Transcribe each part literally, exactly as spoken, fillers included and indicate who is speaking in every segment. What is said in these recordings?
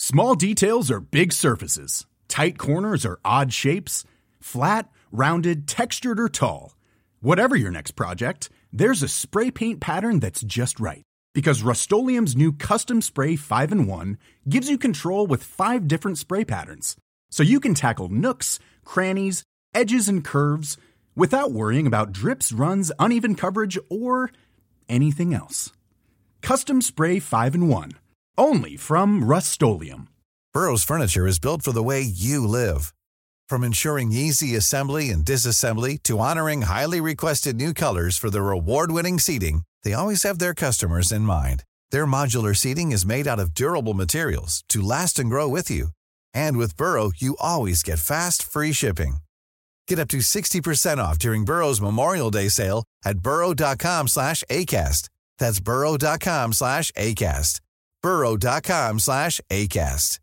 Speaker 1: Small details are big surfaces. Tight corners are odd shapes. Flat, rounded, textured, or tall. Whatever your next project, there's a spray paint pattern that's just right. Because Rust-Oleum's new Custom Spray five in one gives you control with five different spray patterns. So you can tackle nooks, crannies, edges, and curves without worrying about drips, runs, uneven coverage, or anything else. Custom Spray five in one. Only from Rust-Oleum.
Speaker 2: Burrow's furniture is built for the way you live. From ensuring easy assembly and disassembly to honoring highly requested new colors for their award-winning seating, they always have their customers in mind. Their modular seating is made out of durable materials to last and grow with you. And with Burrow, you always get fast, free shipping. Get up to sixty percent off during Burrow's Memorial Day sale at burrow.com slash ACAST. That's burrow.com slash ACAST. burrow.com slash ACAST.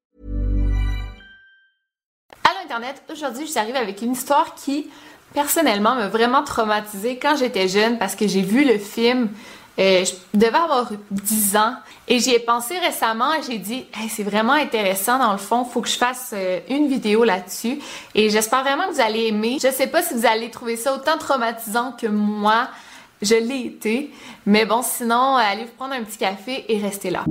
Speaker 3: Allô Internet, aujourd'hui je suis arrivée avec une histoire qui, personnellement, m'a vraiment traumatisée quand j'étais jeune parce que j'ai vu le film, euh, je devais avoir dix ans et j'y ai pensé récemment et j'ai dit hey, c'est vraiment intéressant dans le fond, faut que je fasse euh, une vidéo là-dessus et j'espère vraiment que vous allez aimer. Je sais pas si vous allez trouver ça autant traumatisant que moi je l'ai été, mais bon sinon allez vous prendre un petit café et restez là.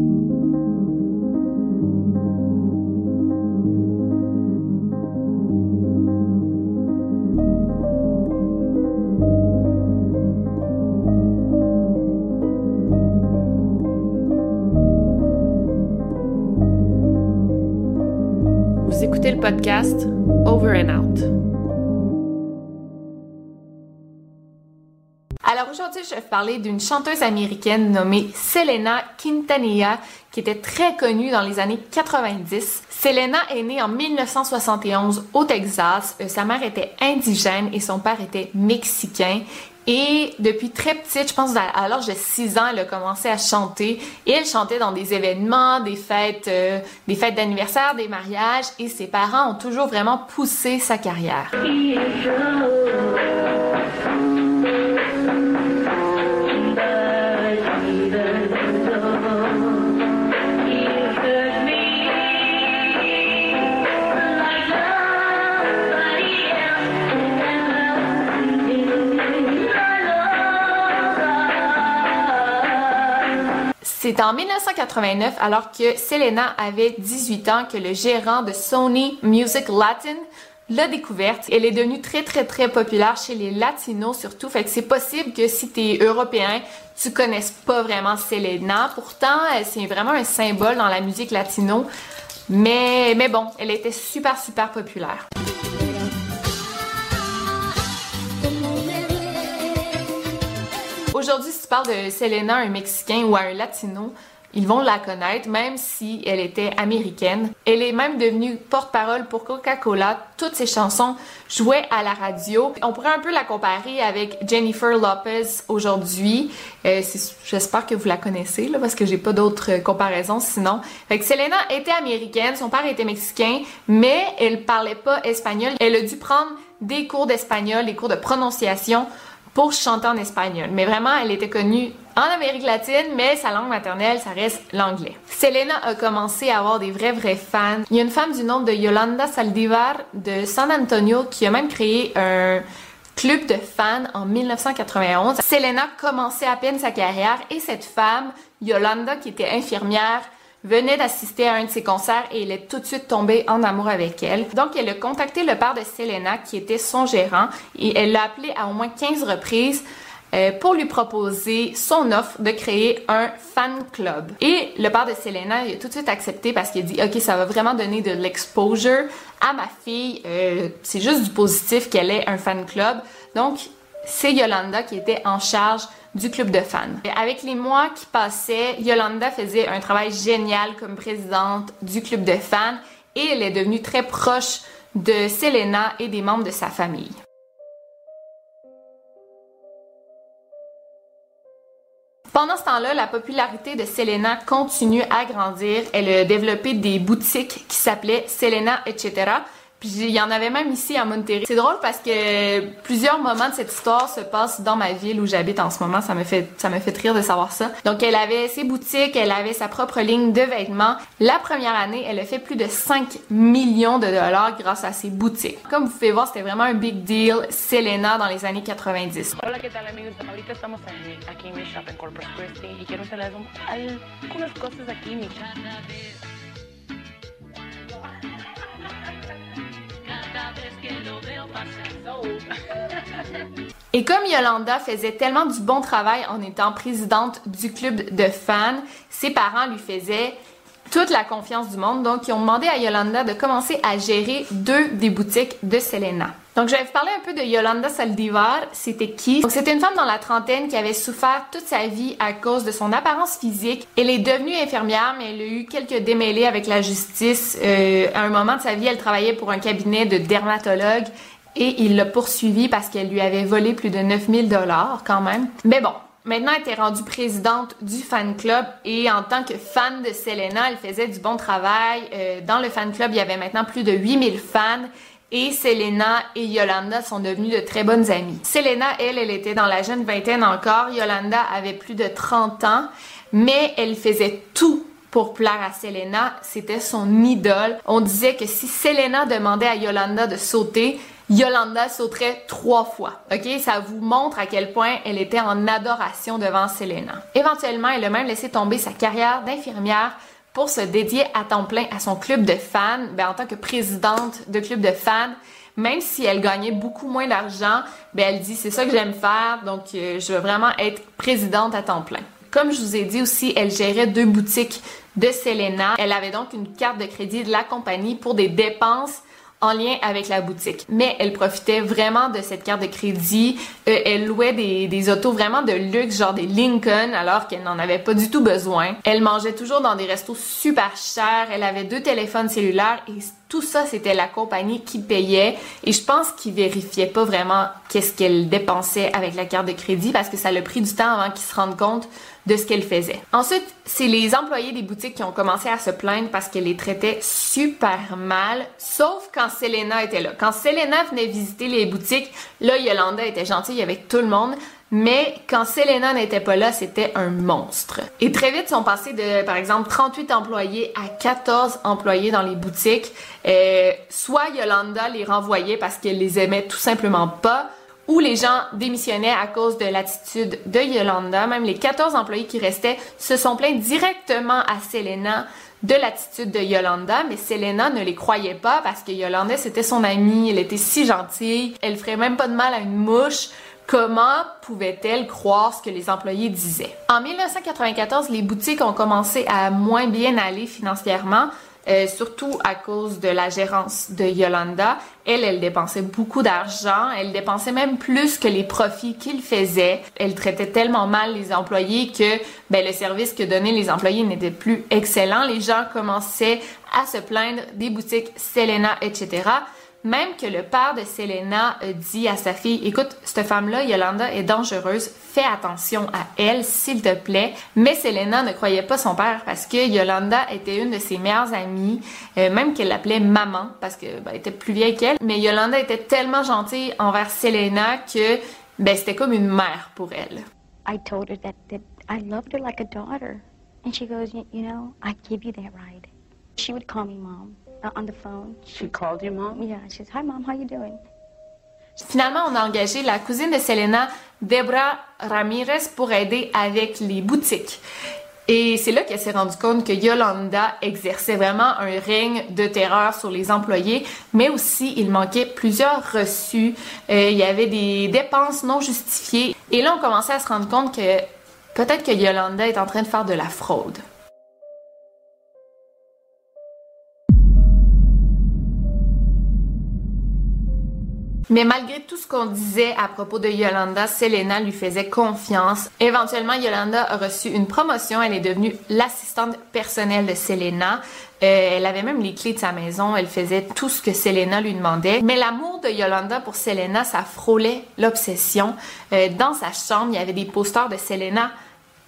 Speaker 3: Vous écoutez le podcast Over and Out. Alors aujourd'hui, je vais vous parler d'une chanteuse américaine nommée Selena Quintanilla qui était très connue dans les années quatre-vingt-dix. Selena est née en dix-neuf cent soixante et onze au Texas. Euh, sa mère était indigène et son père était mexicain. Et depuis très petite, je pense à l'âge de six ans, elle a commencé à chanter. Et elle chantait dans des événements, des fêtes, euh, des fêtes d'anniversaire, des mariages. Et ses parents ont toujours vraiment poussé sa carrière. C'est en dix-neuf cent quatre-vingt-neuf, alors que Selena avait dix-huit ans, que le gérant de Sony Music Latin l'a découverte. Elle est devenue très très très populaire chez les latinos surtout, fait que c'est possible que si t'es européen, tu connaisses pas vraiment Selena. Pourtant, c'est vraiment un symbole dans la musique latino, mais, mais bon, elle était super super populaire. Aujourd'hui, si tu parles de Selena à un Mexicain ou à un Latino, ils vont la connaître, même si elle était américaine. Elle est même devenue porte-parole pour Coca-Cola. Toutes ses chansons jouaient à la radio. On pourrait un peu la comparer avec Jennifer Lopez aujourd'hui. Euh, j'espère que vous la connaissez, là, parce que j'ai pas d'autres comparaisons sinon. Fait que Selena était américaine, son père était mexicain, mais elle parlait pas espagnol. Elle a dû prendre des cours d'espagnol, des cours de prononciation pour chanter en espagnol. Mais vraiment, elle était connue en Amérique latine, mais sa langue maternelle, ça reste l'anglais. Selena a commencé à avoir des vrais, vrais fans. Il y a une femme du nom de Yolanda Saldívar de San Antonio qui a même créé un club de fans en dix-neuf cent quatre-vingt-onze. Selena commençait à peine sa carrière et cette femme, Yolanda, qui était infirmière, venait d'assister à un de ses concerts et elle est tout de suite tombée en amour avec elle. Donc, elle a contacté le père de Selena, qui était son gérant, et elle l'a appelé à au moins quinze reprises euh, pour lui proposer son offre de créer un fan club. Et le père de Selena, il a tout de suite accepté parce qu'il a dit « Ok, ça va vraiment donner de l'exposure à ma fille. Euh, c'est juste du positif qu'elle ait un fan club. » Donc, c'est Yolanda qui était en charge du club de fans. Avec les mois qui passaient, Yolanda faisait un travail génial comme présidente du club de fans et elle est devenue très proche de Selena et des membres de sa famille. Pendant ce temps-là, la popularité de Selena continue à grandir. Elle a développé des boutiques qui s'appelaient Selena et cetera. Puis il y en avait même ici à Monterrey. C'est drôle parce que plusieurs moments de cette histoire se passent dans ma ville où j'habite en ce moment. Ça me fait ça me fait rire de savoir ça. Donc elle avait ses boutiques, elle avait sa propre ligne de vêtements. La première année, elle a fait plus de cinq millions de dollars grâce à ses boutiques. Comme vous pouvez voir, c'était vraiment un big deal, Selena, dans les années quatre-vingt-dix.
Speaker 4: Hola, ¿qué tal, amigos? Ahorita estamos en, aquí en mi shop en Corpus Christi y quiero enseñarles algunas cosas aquí, mi shop.
Speaker 3: Et comme Yolanda faisait tellement du bon travail en étant présidente du club de fans, ses parents lui faisaient toute la confiance du monde. Donc, ils ont demandé à Yolanda de commencer à gérer deux des boutiques de Selena. Donc, je vais vous parler un peu de Yolanda Saldívar. C'était qui? Donc, c'était une femme dans la trentaine qui avait souffert toute sa vie à cause de son apparence physique. Elle est devenue infirmière, mais elle a eu quelques démêlés avec la justice. Euh, à un moment de sa vie, elle travaillait pour un cabinet de dermatologue et il l'a poursuivie parce qu'elle lui avait volé plus de neuf mille dollars quand même. Mais bon. Maintenant, elle était rendue présidente du fan club et en tant que fan de Selena, elle faisait du bon travail. Euh, dans le fan club, il y avait maintenant plus de huit mille fans et Selena et Yolanda sont devenues de très bonnes amies. Selena, elle, elle était dans la jeune vingtaine encore. Yolanda avait plus de trente ans, mais elle faisait tout pour plaire à Selena. C'était son idole. On disait que si Selena demandait à Yolanda de sauter, Yolanda sauterait trois fois. OK? Ça vous montre à quel point elle était en adoration devant Selena. Éventuellement, elle a même laissé tomber sa carrière d'infirmière pour se dédier à temps plein à son club de fans. Ben, en tant que présidente de club de fans, même si elle gagnait beaucoup moins d'argent, ben, elle dit « c'est ça que j'aime faire, donc euh, je veux vraiment être présidente à temps plein ». Comme je vous ai dit aussi, elle gérait deux boutiques de Selena. Elle avait donc une carte de crédit de la compagnie pour des dépenses en lien avec la boutique. Mais elle profitait vraiment de cette carte de crédit. Euh, elle louait des, des autos vraiment de luxe, genre des Lincoln, alors qu'elle n'en avait pas du tout besoin. Elle mangeait toujours dans des restos super chers. Elle avait deux téléphones cellulaires et tout ça, c'était la compagnie qui payait. Et je pense qu'ils vérifiaient pas vraiment qu'est-ce qu'elle dépensait avec la carte de crédit parce que ça a pris du temps avant qu'ils se rendent compte de ce qu'elle faisait. Ensuite, c'est les employés des boutiques qui ont commencé à se plaindre parce qu'elle les traitait super mal, sauf quand Selena était là. Quand Selena venait visiter les boutiques, là, Yolanda était gentille avec tout le monde, mais quand Selena n'était pas là, c'était un monstre. Et très vite, ils sont passés de, par exemple, trente-huit employés à quatorze employés dans les boutiques. Euh, soit Yolanda les renvoyait parce qu'elle les aimait tout simplement pas, où les gens démissionnaient à cause de l'attitude de Yolanda. Même les quatorze employés qui restaient se sont plaints directement à Selena de l'attitude de Yolanda, mais Selena ne les croyait pas parce que Yolanda, c'était son amie, elle était si gentille, elle ferait même pas de mal à une mouche. Comment pouvait-elle croire ce que les employés disaient? En dix-neuf cent quatre-vingt-quatorze, les boutiques ont commencé à moins bien aller financièrement, Euh, surtout à cause de la gérance de Yolanda. Elle, elle dépensait beaucoup d'argent. Elle dépensait même plus que les profits qu'il faisait. Elle traitait tellement mal les employés que ben, le service que donnaient les employés n'était plus excellent. Les gens commençaient à se plaindre des boutiques Selena, et cetera. Même que le père de Selena dit à sa fille « Écoute, cette femme-là, Yolanda, est dangereuse. Fais attention à elle, s'il te plaît. » Mais Selena ne croyait pas son père parce que Yolanda était une de ses meilleures amies, euh, même qu'elle l'appelait maman parce que ben, elle était plus vieille qu'elle. Mais Yolanda était tellement gentille envers Selena que ben, c'était comme une mère pour elle.
Speaker 5: I told her that, that I loved her like a daughter. And she goes, you, you know, I give you that right. She would call me mom. Uh, on the phone.
Speaker 4: She called you mom?
Speaker 5: Yeah, she says, hi mom, how you doing?
Speaker 3: Finalement, on a engagé la cousine de Selena, Debra Ramirez, pour aider avec les boutiques. Et c'est là qu'elle s'est rendue compte que Yolanda exerçait vraiment un règne de terreur sur les employés, mais aussi il manquait plusieurs reçus, euh, il y avait des dépenses non justifiées. Et là, on commençait à se rendre compte que peut-être que Yolanda est en train de faire de la fraude. Mais malgré tout ce qu'on disait à propos de Yolanda, Selena lui faisait confiance. Éventuellement, Yolanda a reçu une promotion. Elle est devenue l'assistante personnelle de Selena. Euh, elle avait même les clés de sa maison. Elle faisait tout ce que Selena lui demandait. Mais l'amour de Yolanda pour Selena, ça frôlait l'obsession. Euh, dans sa chambre, il y avait des posters de Selena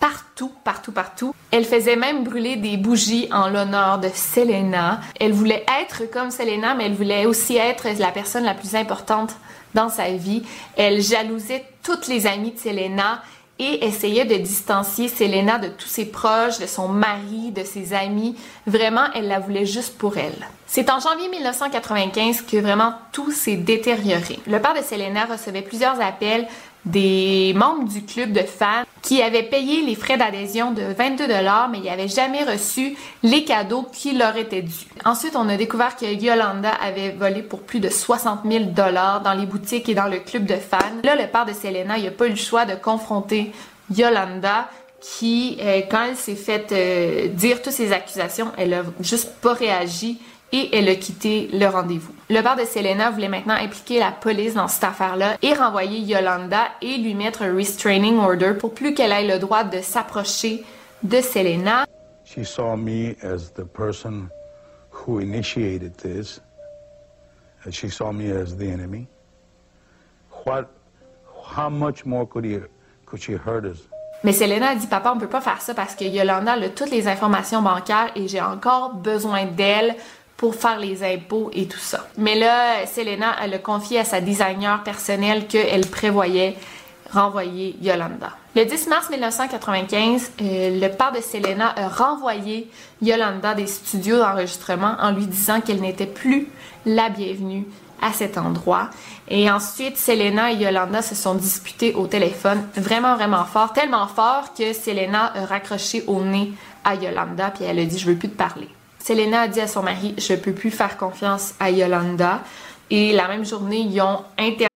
Speaker 3: partout, partout, partout. Elle faisait même brûler des bougies en l'honneur de Selena. Elle voulait être comme Selena, mais elle voulait aussi être la personne la plus importante dans sa vie. Elle jalousait toutes les amies de Selena et essayait de distancier Selena de tous ses proches, de son mari, de ses amis. Vraiment, elle la voulait juste pour elle. C'est en janvier mille neuf cent quatre-vingt-quinze que vraiment tout s'est détérioré. Le père de Selena recevait plusieurs appels des membres du club de fans qui avaient payé les frais d'adhésion de vingt-deux dollars, mais ils n'avaient jamais reçu les cadeaux qui leur étaient dus. Ensuite, on a découvert que Yolanda avait volé pour plus de soixante mille dollars dans les boutiques et dans le club de fans. Là, le père de Selena, il n'a pas eu le choix de confronter Yolanda, qui, euh, quand elle s'est fait euh, dire toutes ces accusations, elle a juste pas réagi et elle a quitté le rendez-vous. Le père de Selena voulait maintenant impliquer la police dans cette affaire-là et renvoyer Yolanda et lui mettre un restraining order pour plus qu'elle ait le droit de s'approcher de Selena.
Speaker 6: She saw me as the person who initiated this. She saw me as the enemy. What, how much more could he, could she hurt us?
Speaker 3: Mais Selena a dit, papa, on peut pas faire ça parce que Yolanda a toutes les informations bancaires et j'ai encore besoin d'elle pour faire les impôts et tout ça. Mais là, Selena, elle a confié à sa designer personnelle qu'elle prévoyait renvoyer Yolanda. Le dix mars mille neuf cent quatre-vingt-quinze, euh, le père de Selena a renvoyé Yolanda des studios d'enregistrement en lui disant qu'elle n'était plus la bienvenue à cet endroit. Et ensuite, Selena et Yolanda se sont disputées au téléphone vraiment, vraiment fort. Tellement fort que Selena a raccroché au nez à Yolanda puis elle a dit « Je veux plus te parler ». Selena a dit à son mari « Je peux plus faire confiance à Yolanda ». Et la même journée, ils ont inter...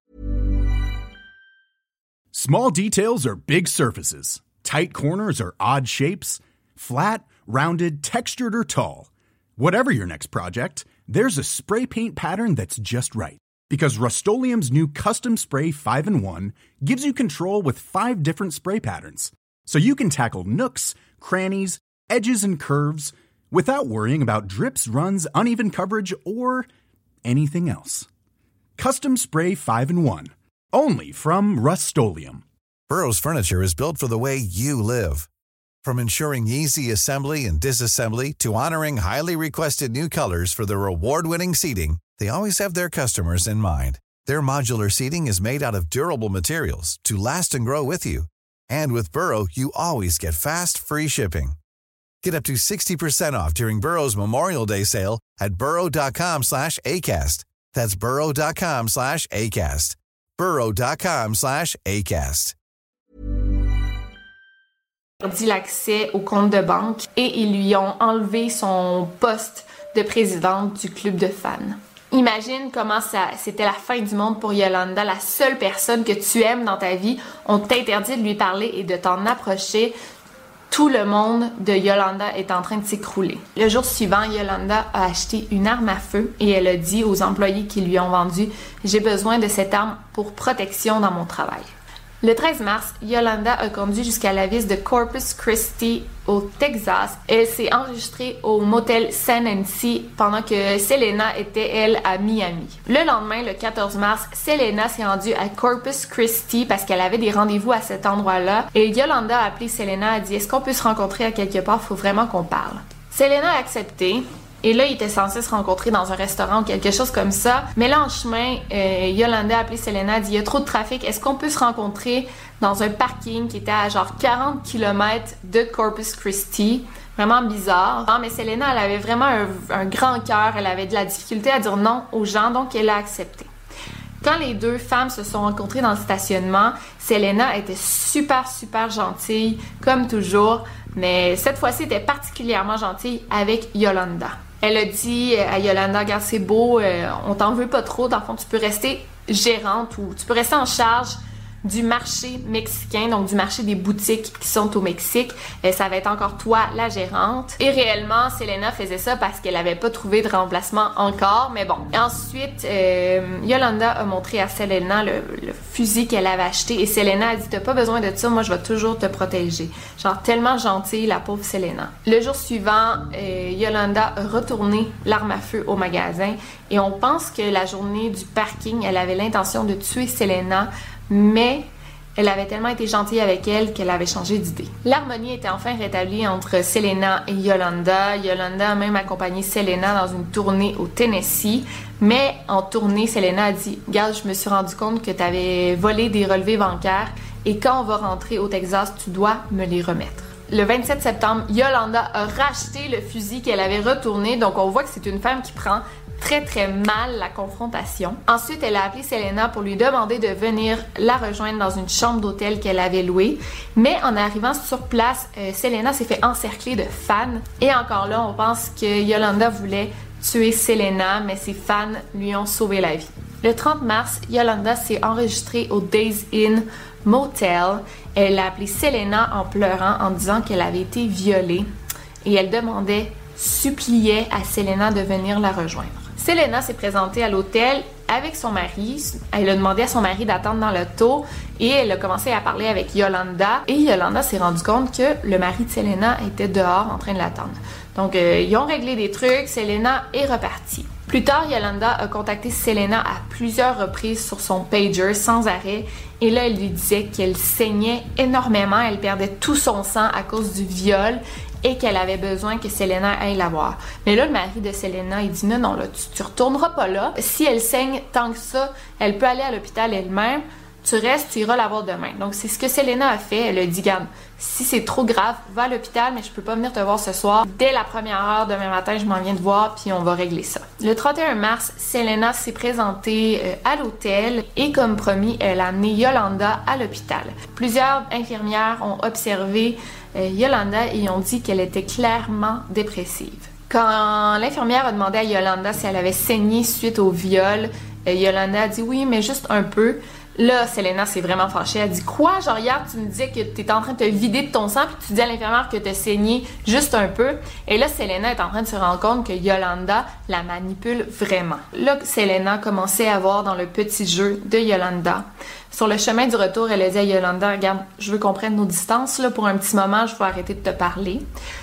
Speaker 1: Small details are big surfaces. Tight corners are odd shapes. Flat, rounded, textured, or tall. Whatever your next project, there's a spray paint pattern that's just right. Because Rust-Oleum's new Custom Spray five in one gives you control with five different spray patterns. So you can tackle nooks, crannies, edges, and curves without worrying about drips, runs, uneven coverage, or anything else. Custom Spray five in one. Only from Rust-Oleum.
Speaker 2: Burrow's furniture is built for the way you live. From ensuring easy assembly and disassembly to honoring highly requested new colors for their award-winning seating, they always have their customers in mind. Their modular seating is made out of durable materials to last and grow with you. And with Burrow, you always get fast, free shipping. Get up to sixty percent off during Burrow's Memorial Day sale at burrow.com slash ACAST. That's burrow.com slash ACAST. burrow.com slash ACAST.
Speaker 3: dit l'accès au compte de banque et ils lui ont enlevé son poste de présidente du club de fans. Imagine comment ça, c'était la fin du monde pour Yolanda, la seule personne que tu aimes dans ta vie. On t'interdit de lui parler et de t'en approcher. Tout le monde de Yolanda est en train de s'écrouler. Le jour suivant, Yolanda a acheté une arme à feu et elle a dit aux employés qui lui ont vendu « J'ai besoin de cette arme pour protection dans mon travail ». Le treize mars, Yolanda a conduit jusqu'à la ville de Corpus Christi au Texas. Elle s'est enregistrée au motel San Nancy pendant que Selena était, elle, à Miami. Le lendemain, le quatorze mars, Selena s'est rendue à Corpus Christi parce qu'elle avait des rendez-vous à cet endroit-là. Et Yolanda a appelé Selena et a dit « Est-ce qu'on peut se rencontrer à quelque part? Faut vraiment qu'on parle. » Selena a accepté. Et là, ils étaient censés se rencontrer dans un restaurant ou quelque chose comme ça. Mais là, en chemin, euh, Yolanda a appelé Selena et a dit « Il y a trop de trafic, est-ce qu'on peut se rencontrer dans un parking qui était à genre quarante kilomètres de Corpus Christi? » Vraiment bizarre. Non, mais Selena, elle avait vraiment un, un grand cœur, elle avait de la difficulté à dire non aux gens, donc elle a accepté. Quand les deux femmes se sont rencontrées dans le stationnement, Selena était super, super gentille, comme toujours. Mais cette fois-ci, elle était particulièrement gentille avec Yolanda. Elle a dit à Yolanda, regarde, c'est beau, euh, on t'en veut pas trop. Dans le fond, tu peux rester gérante ou tu peux rester en charge du marché mexicain, donc du marché des boutiques qui sont au Mexique. Et ça va être encore toi, la gérante. Et réellement, Selena faisait ça parce qu'elle avait pas trouvé de remplacement encore. Mais bon. Et ensuite, euh, Yolanda a montré à Selena le, le fusil qu'elle avait acheté. Et Selena a dit, t'as pas besoin de ça, moi je vais toujours te protéger. Genre tellement gentille, la pauvre Selena. Le jour suivant, euh, Yolanda a retourné l'arme à feu au magasin. Et on pense que la journée du parking, elle avait l'intention de tuer Selena. Mais Elle avait tellement été gentille avec elle qu'elle avait changé d'idée. L'harmonie était enfin rétablie entre Selena et Yolanda. Yolanda a même accompagné Selena dans une tournée au Tennessee. Mais en tournée, Selena a dit « Regarde, je me suis rendu compte que tu avais volé des relevés bancaires et quand on va rentrer au Texas, tu dois me les remettre. » Le vingt-sept septembre, Yolanda a racheté le fusil qu'elle avait retourné. Donc on voit que c'est une femme qui prend très très mal la confrontation. Ensuite, elle a appelé Selena pour lui demander de venir la rejoindre dans une chambre d'hôtel qu'elle avait louée. Mais en arrivant sur place, euh, Selena s'est fait encercler de fans. Et encore là, on pense que Yolanda voulait tuer Selena, mais ses fans lui ont sauvé la vie. Le trente mars, Yolanda s'est enregistrée au Days Inn Motel. Elle a appelé Selena en pleurant en disant qu'elle avait été violée. Et elle demandait, suppliait à Selena de venir la rejoindre. Selena s'est présentée à l'hôtel avec son mari. Elle a demandé à son mari d'attendre dans l'auto et elle a commencé à parler avec Yolanda. Et Yolanda s'est rendu compte que le mari de Selena était dehors en train de l'attendre. Donc, euh, ils ont réglé des trucs. Selena est repartie. Plus tard, Yolanda a contacté Selena à plusieurs reprises sur son pager sans arrêt. Et là, elle lui disait qu'elle saignait énormément. Elle perdait tout son sang à cause du viol et qu'elle avait besoin que Selena aille la voir. Mais là, le mari de Selena, il dit non, non, là, tu, tu retourneras pas là. Si elle saigne tant que ça, elle peut aller à l'hôpital elle-même. Tu restes, tu iras la voir demain. Donc, c'est ce que Selena a fait. Elle a dit, garde, si c'est trop grave, va à l'hôpital, mais je peux pas venir te voir ce soir. Dès la première heure, demain matin, je m'en viens te voir, puis on va régler ça. Le trente et un mars, Selena s'est présentée euh, à l'hôtel et, comme promis, elle a amené Yolanda à l'hôpital. Plusieurs infirmières ont observé euh, Yolanda et ont dit qu'elle était clairement dépressive. Quand l'infirmière a demandé à Yolanda si elle avait saigné suite au viol, euh, Yolanda a dit oui, mais juste un peu. Là, Selena s'est vraiment fâchée. Elle dit « Quoi? Genre hier, tu me disais que tu étais en train de te vider de ton sang puis tu dis à l'infirmière que tu as saigné juste un peu. » Et là, Selena est en train de se rendre compte que Yolanda la manipule vraiment. Là, Selena commençait à voir dans le petit jeu de Yolanda. Sur le chemin du retour, elle a dit à Yolanda « Regarde, je veux qu'on prenne nos distances. Là, pour un petit moment, je vais arrêter de te parler. »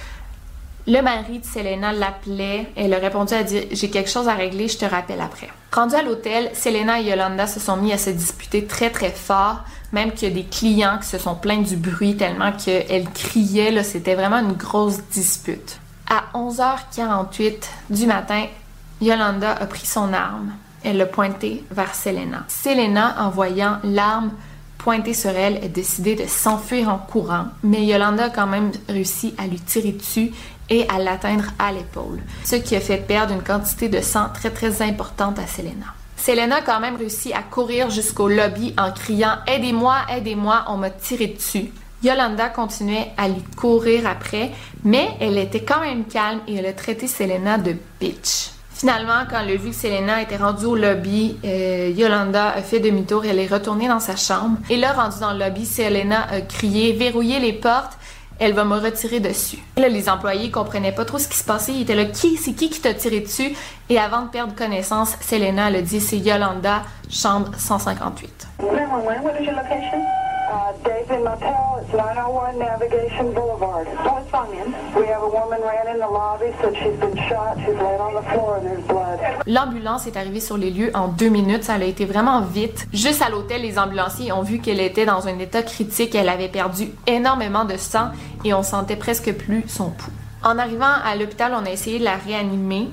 Speaker 3: Le mari de Selena l'appelait. Elle a répondu à dire « J'ai quelque chose à régler, je te rappelle après. » Rendue à l'hôtel, Selena et Yolanda se sont mis à se disputer très très fort, même qu'il y a des clients qui se sont plaints du bruit tellement qu'elle criait. Là, c'était vraiment une grosse dispute. À onze heures quarante-huit du matin, Yolanda a pris son arme. Elle l'a pointée vers Selena. Selena, en voyant l'arme pointée sur elle, a décidé de s'enfuir en courant, mais Yolanda a quand même réussi à lui tirer dessus et à l'atteindre à l'épaule, ce qui a fait perdre une quantité de sang très très importante à Selena. Selena a quand même réussi à courir jusqu'au lobby en criant « Aidez-moi, aidez-moi, on m'a tiré dessus ». Yolanda continuait à lui courir après, mais elle était quand même calme et elle a traité Selena de « bitch ». Finalement, quand elle a vu que Selena était rendue au lobby, euh, Yolanda a fait demi-tour et elle est retournée dans sa chambre. Et là, rendue dans le lobby, Selena a crié « Verrouillez les portes ». Elle va me retirer dessus. Là, les employés comprenaient pas trop ce qui se passait. Ils étaient là, qui, c'est qui qui t'a tiré dessus? Et avant de perdre connaissance, Selena elle a dit, c'est Yolanda, chambre cent cinquante-huit.
Speaker 7: What is your location? Uh, Days Inn Motel, it's nine oh one Navigation Boulevard. What's wrong, ma'am? We have a woman ran in the lobby, said she's been shot, she's laid on the floor and there's blood.
Speaker 3: L'ambulance est arrivée sur les lieux en deux minutes, ça a été vraiment vite. Juste à l'hôtel, les ambulanciers ont vu qu'elle était dans un état critique, elle avait perdu énormément de sang et on sentait presque plus son pouls. En arrivant à l'hôpital, on a essayé de la réanimer.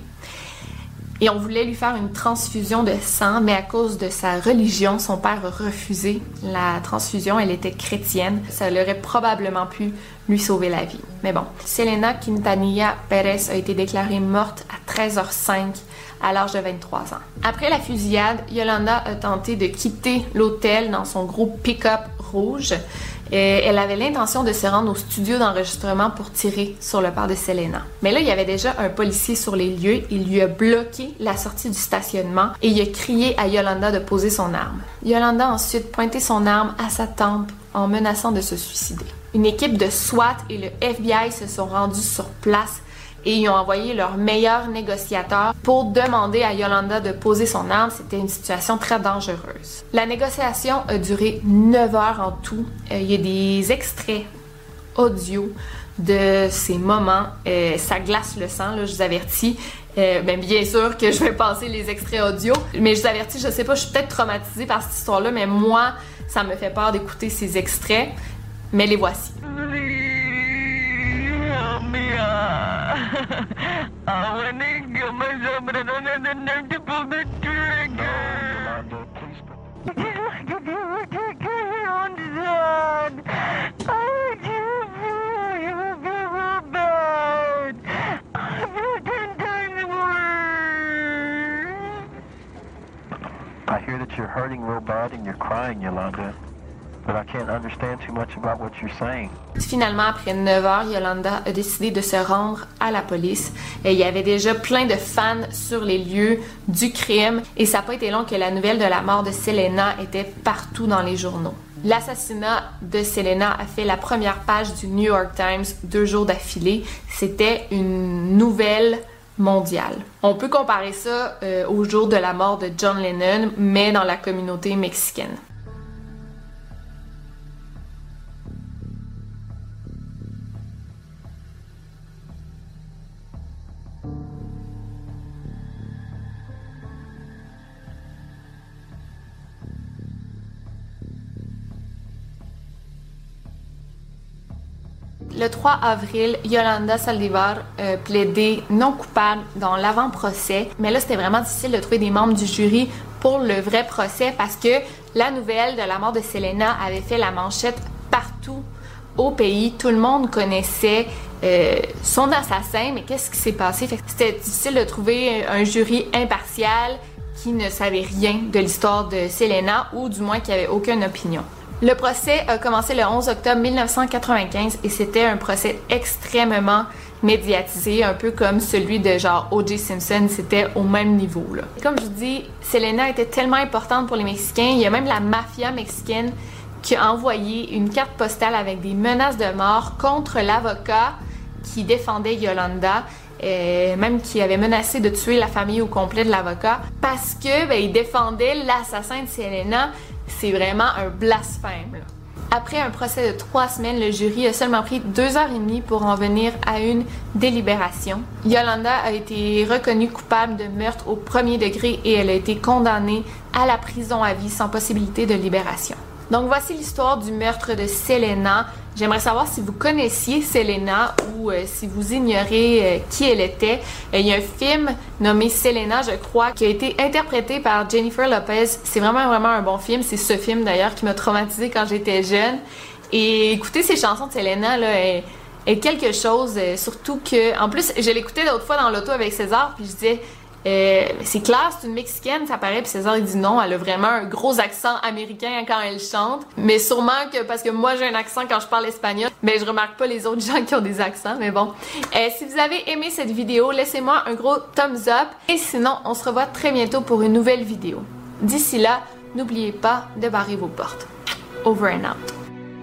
Speaker 3: Et on voulait lui faire une transfusion de sang, mais à cause de sa religion, son père a refusé la transfusion. Elle était chrétienne. Ça aurait probablement pu lui sauver la vie. Mais bon, Selena Quintanilla Pérez a été déclarée morte à treize heures cinq à l'âge de vingt-trois ans. Après la fusillade, Yolanda a tenté de quitter l'hôtel dans son gros pick-up rouge. Et elle avait l'intention de se rendre au studio d'enregistrement pour tirer sur le père de Selena. Mais là, il y avait déjà un policier sur les lieux. Il lui a bloqué la sortie du stationnement et il a crié à Yolanda de poser son arme. Yolanda a ensuite pointé son arme à sa tempe en menaçant de se suicider. Une équipe de SWAT et le F B I se sont rendus sur place et ils ont envoyé leur meilleur négociateur pour demander à Yolanda de poser son arme. C'était une situation très dangereuse. La négociation a duré neuf heures en tout. Euh, il y a des extraits audio de ces moments. Euh, ça glace le sang, là, je vous avertis. Euh, ben bien sûr que je vais passer les extraits audio, mais je vous avertis, je sais pas, je suis peut-être traumatisée par cette histoire-là, mais moi, Ça me fait peur d'écouter ces extraits, mais les voici.
Speaker 8: I hear that you're hurting real bad and you're crying, Yolanda. But I can't understand too much about what you're saying.
Speaker 3: Finalement, après neuf heures, Yolanda a décidé de se rendre à la police. Et il y avait déjà plein de fans sur les lieux du crime et ça n'a pas été long que la nouvelle de la mort de Selena était partout dans les journaux. L'assassinat de Selena a fait la première page du New York Times deux jours d'affilée. C'était une nouvelle mondiale. On peut comparer ça euh, au jour de la mort de John Lennon, mais dans la communauté mexicaine. Le trois avril, Yolanda Saldívar euh, plaidait non coupable dans l'avant-procès, mais là c'était vraiment difficile de trouver des membres du jury pour le vrai procès parce que la nouvelle de la mort de Selena avait fait la manchette partout au pays. Tout le monde connaissait euh, son assassin, mais qu'est-ce qui s'est passé? Fait que c'était difficile de trouver un jury impartial qui ne savait rien de l'histoire de Selena ou du moins qui avait aucune opinion. Le procès a commencé le onze octobre mille neuf cent quatre-vingt-quinze et c'était un procès extrêmement médiatisé, un peu comme celui de genre O J Simpson, c'était au même niveau, là. Comme je vous dis, Selena était tellement importante pour les Mexicains, il y a même la mafia mexicaine qui a envoyé une carte postale avec des menaces de mort contre l'avocat qui défendait Yolanda, euh, même qui avait menacé de tuer la famille au complet de l'avocat parce que ben, il défendait l'assassin de Selena. C'est vraiment un blasphème, là. Après un procès de trois semaines, le jury a seulement pris deux heures et demie pour en venir à une délibération. Yolanda a été reconnue coupable de meurtre au premier degré et elle a été condamnée à la prison à vie sans possibilité de libération. Donc voici l'histoire du meurtre de Selena. J'aimerais savoir si vous connaissiez Selena ou euh, si vous ignorez euh, qui elle était. Euh, il y a un film nommé Selena, je crois, qui a été interprété par Jennifer Lopez. C'est vraiment, vraiment un bon film. C'est ce film, d'ailleurs, qui m'a traumatisée quand j'étais jeune. Et écouter ces chansons de Selena, là, est, est quelque chose, euh, surtout que... En plus, je l'écoutais l'autre fois dans l'auto avec César, puis je disais... Euh, c'est clair, c'est une Mexicaine, ça paraît, puis César il dit non, elle a vraiment un gros accent américain quand elle chante, mais sûrement que parce que moi j'ai un accent quand je parle espagnol, mais je remarque pas les autres gens qui ont des accents, mais bon. Euh, si vous avez aimé cette vidéo, laissez-moi un gros thumbs up, et sinon on se revoit très bientôt pour une nouvelle vidéo. D'ici là, n'oubliez pas de barrer vos portes. Over and out.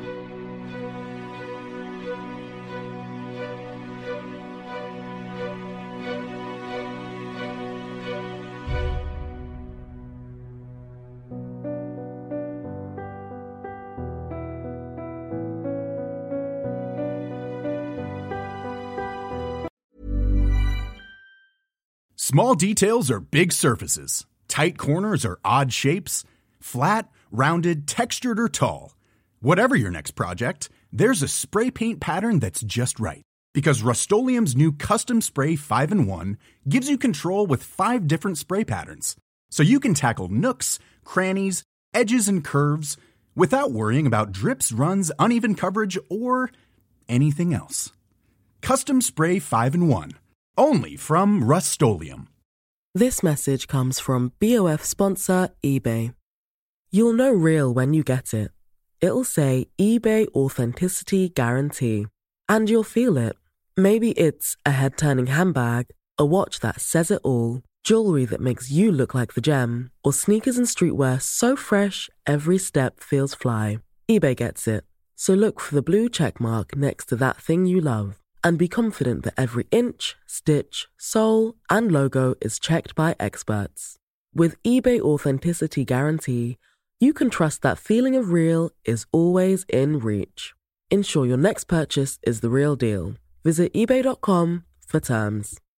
Speaker 1: Small details are big surfaces. Tight corners are odd shapes. Flat, rounded, textured, or tall. Whatever your next project, there's a spray paint pattern that's just right. Because Rust-Oleum's new Custom Spray five in one gives you control with five different spray patterns. So you can tackle nooks, crannies, edges, and curves without worrying about drips, runs, uneven coverage, or anything else. Custom Spray five in one. Only from Rust-Oleum.
Speaker 9: This message comes from B O F sponsor eBay. You'll know real when you get it. It'll say eBay Authenticity Guarantee. And you'll feel it. Maybe it's a head-turning handbag, a watch that says it all, jewelry that makes you look like the gem, or sneakers and streetwear so fresh every step feels fly. eBay gets it. So look for the blue check mark next to that thing you love. And be confident that every inch, stitch, sole, and logo is checked by experts. With eBay Authenticity Guarantee, you can trust that feeling of real is always in reach. Ensure your next purchase is the real deal. Visit ebay dot com for terms.